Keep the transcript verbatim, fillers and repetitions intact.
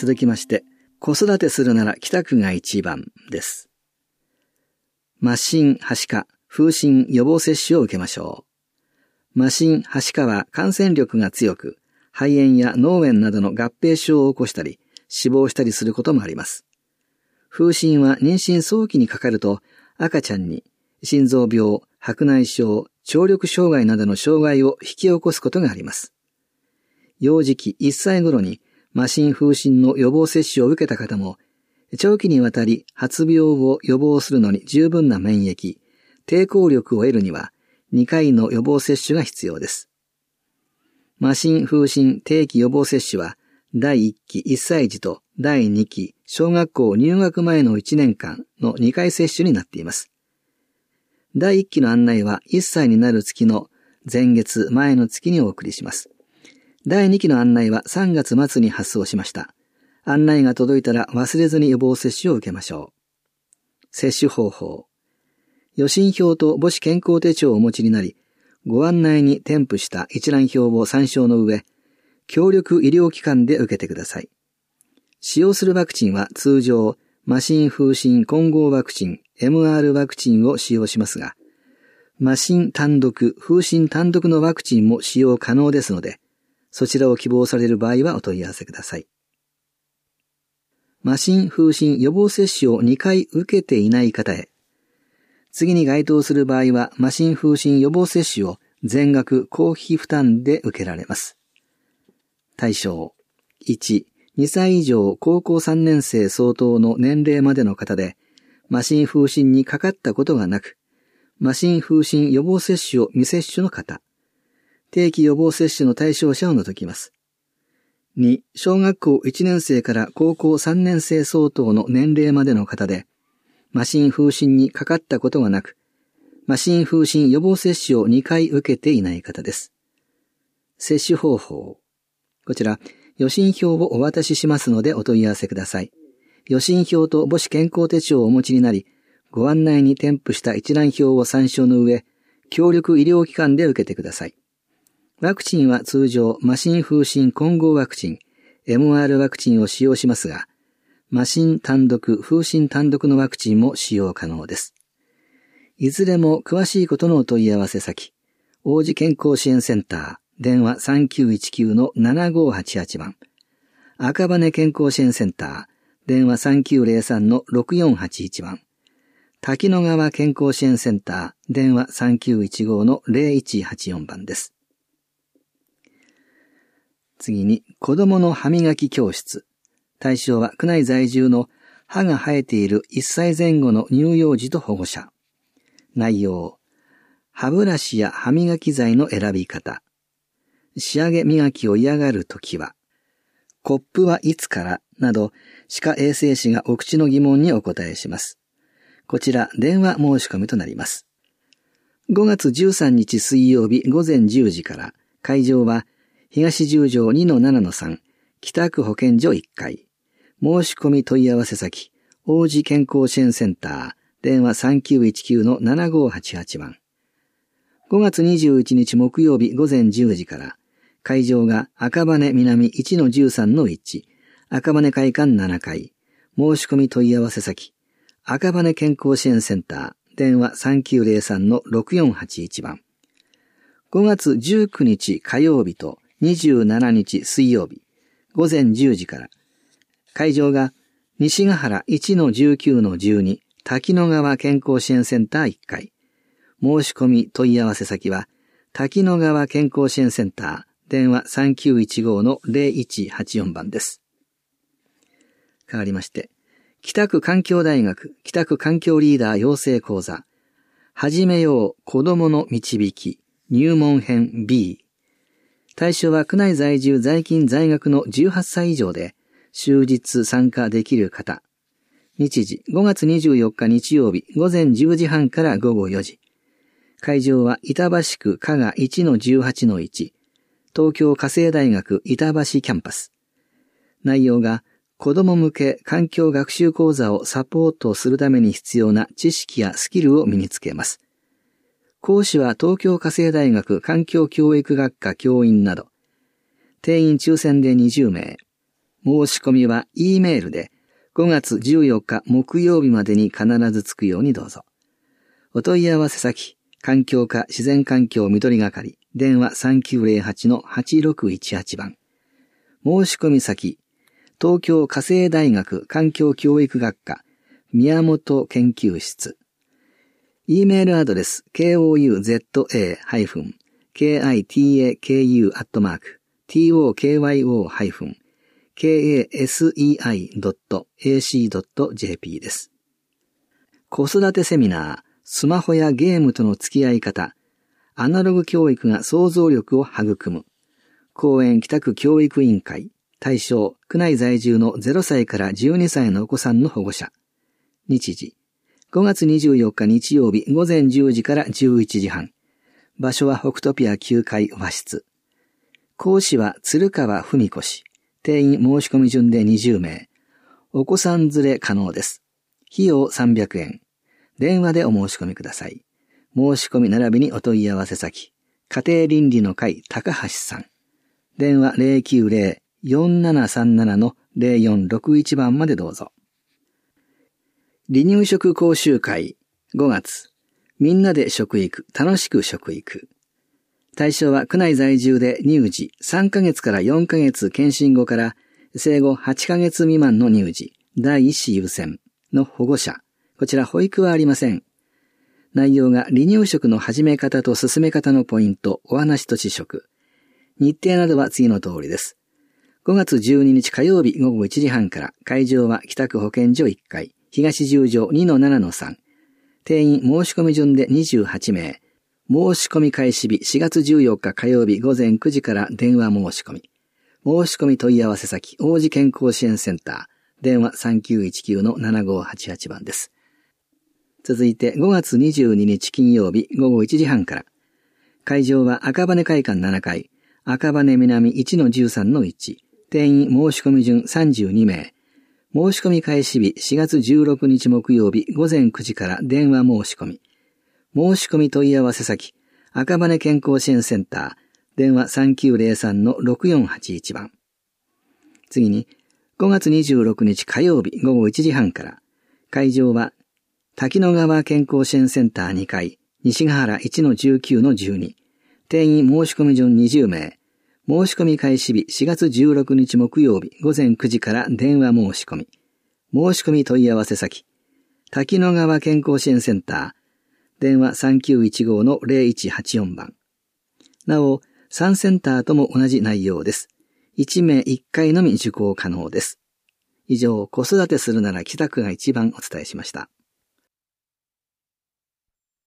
続きまして、子育てするなら北区が一番です。麻疹、はしか、風疹予防接種を受けましょう。麻疹、はしかは感染力が強く、肺炎や脳炎などの合併症を起こしたり、死亡したりすることもあります。風疹は妊娠早期にかかると、赤ちゃんに心臓病、白内障、聴力障害などの障害を引き起こすことがあります。幼児期いっさい頃に麻疹風疹の予防接種を受けた方も、長期にわたり発病を予防するのに十分な免疫、抵抗力を得るにはにかいの予防接種が必要です。麻疹風疹定期予防接種はだいいっきいっさい児とだいにき小学校入学前のいちねんかんのにかい接種になっています。だいいっきの案内はいっさいになる月の前月前の月にお送りします。だいにきの案内はさんがつ末に発送しました。案内が届いたら忘れずに予防接種を受けましょう。接種方法。予診票と母子健康手帳をお持ちになり、ご案内に添付した一覧表を参照の上、協力医療機関で受けてください。使用するワクチンは通常、麻疹風疹混合ワクチン、エムアール ワクチンを使用しますが、麻疹単独、風疹単独のワクチンも使用可能ですので、そちらを希望される場合はお問い合わせください。麻疹風疹予防接種をにかい受けていない方へ、次に該当する場合は麻疹風疹予防接種を全額公費負担で受けられます。対象いち、にさい以上高校さんねん生相当の年齢までの方で、麻疹風疹にかかったことがなく、麻疹風疹予防接種を未接種の方、定期予防接種の対象者を除きます。に、小学校いちねん生から高校さんねん生相当の年齢までの方で、麻疹風疹にかかったことがなく、麻疹風疹予防接種をにかい受けていない方です。接種方法。こちら、予診票をお渡ししますのでお問い合わせください。予診票と母子健康手帳をお持ちになり、ご案内に添付した一覧表を参照の上、協力医療機関で受けてください。ワクチンは通常、麻疹風疹混合ワクチン、エムアール ワクチンを使用しますが、麻疹単独、風疹単独のワクチンも使用可能です。いずれも詳しいことのお問い合わせ先、王子健康支援センター、電話 さんきゅういちきゅうのななごーはちはち 番、赤羽健康支援センター、電話 さんきゅうゼロさんのろくよんはちいち 番、滝野川健康支援センター、電話 さんきゅういちごのゼロいちはちよん 番です。次に、子供の歯磨き教室。対象は区内在住の歯が生えているいっさいぜん後の乳幼児と保護者。内容。歯ブラシや歯磨き剤の選び方。仕上げ磨きを嫌がるときは。コップはいつからなど、歯科衛生士がお口の疑問にお答えします。こちら、電話申し込みとなります。ごがつじゅうさんにち水曜日ごぜんじゅうじから、会場は、東十条 にのななのさん、北区保健所いっかい。申し込み問い合わせ先、王子健康支援センター、電話 さんきゅういちきゅうのななごーはちはち 番。ごがつにじゅういちにち木曜日ごぜんじゅうじから、会場が赤羽南 いちのじゅうさんのいち、赤羽会館ななかい。申し込み問い合わせ先、赤羽健康支援センター、電話 さんきゅうゼロさんのろくよんはちいち 番。ごがつじゅうくにち火曜日とにじゅうしちにち水曜日、ごぜんじゅうじから、会場が西ヶ原 いちのじゅうきゅうのじゅうに、滝野川健康支援センターいっかい。申し込み問い合わせ先は、滝野川健康支援センター、電話 さんきゅういちごのゼロいちはちよん 番です。変わりまして、北区環境大学北区環境リーダー養成講座、始めよう子供の導き、入門編 B。対象は区内在住在勤在学のじゅうはっさい以上で、終日参加できる方。日時、ごがつにじゅうよっか日曜日、午前じゅうじはんから午後よじ。会場は板橋区加賀 いちのじゅうはちのいち、東京家政大学板橋キャンパス。内容が、子供向け環境学習講座をサポートするために必要な知識やスキルを身につけます。講師は東京家政大学環境教育学科教員など、定員抽選でにじゅうめい。 申し込みは E メールでごがつじゅうよっか木曜日までに必ずつくようにどうぞ。お問い合わせ先、環境課自然環境緑係、電話 さんきゅうゼロはちのはちろくいちはち 番。申し込み先、東京家政大学環境教育学科宮本研究室。E メールアドレス コウザ キタカ アットマーク トクヨ ケーエスイーアイドットエーシードットジェーピー です。子育てセミナー、スマホやゲームとの付き合い方、アナログ教育が想像力を育む。公園北区教育委員会、対象、区内在住のゼロさいからじゅうにさいのお子さんの保護者。日時、ごがつにじゅうよっか日曜日ごぜんじゅうじからじゅういちじはん。場所は北トピアきゅうかい和室。講師は鶴川文子氏。定員申し込み順でにじゅうめい。お子さん連れ可能です。費用さんびゃくえん。電話でお申し込みください。申し込み並びにお問い合わせ先。家庭倫理の会高橋さん。電話 ゼロきゅうゼロ よんななさんなな のゼロよんろくいち 番までどうぞ。離乳食講習会ごがつ。みんなで食育、楽しく食育。対象は区内在住で乳児さんかげつからよんかげつ検診後から生後はちかげつ未満の乳児第一子優先の保護者。こちら保育はありません。内容が離乳食の始め方と進め方のポイント、お話と試食。日程などは次の通りです。ごがつじゅうににち火曜日ごごいちじはんから会場は北区保健所いっかい、東十条 にのななのさん。定員申し込み順でにじゅうはちめい。申し込み開始日しがつじゅうよっか火曜日午前くじから電話申し込み。申し込み問い合わせ先、王子健康支援センター、電話 さんきゅういちきゅうのななごはちはち 番です。続いてごがつにじゅうににち金曜日ごごいちじはんから。会場は赤羽会館ななかい、赤羽南 いちのじゅうさんのいち。定員申し込み順さんじゅうにめい。申し込み開始日しがつじゅうろくにち木曜日午前くじから電話申し込み。申し込み問い合わせ先、赤羽健康支援センター、電話 さんきゅうゼロさんのろくよんはちいち 番。次に、ごがつにじゅうろくにち火曜日ごごいちじはんから、会場は、滝野川健康支援センターにかい、西ヶ原 いちのじゅうきゅうのじゅうに。定員申し込み順にじゅうめい。申し込み開始日しがつじゅうろくにち木曜日午前くじから電話申し込み。申し込み問い合わせ先、滝野川健康支援センター、電話さんきゅういちごのゼロいちはちよん 番。なお、さんセンターとも同じ内容です。いちめいいっかいのみ受講可能です。以上、子育てするなら北区が一番お伝えしました。